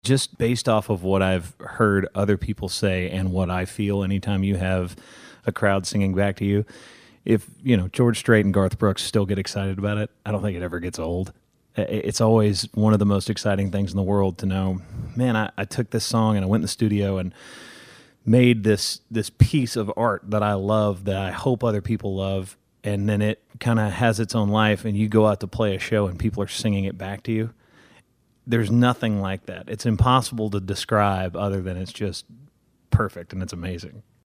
Just based off of what I've heard other people say and what I feel anytime you have a crowd singing back to you, if George Strait and Garth Brooks still get excited about it, I don't think it ever gets old. It's always one of the most exciting things in the world to know, man, I took this song and I went in the studio and made this piece of art that I love, that I hope other people love, and then it kind of has its own life, and you go out to play a show and people are singing it back to you. There's nothing like that. It's impossible to describe other than it's just perfect and it's amazing.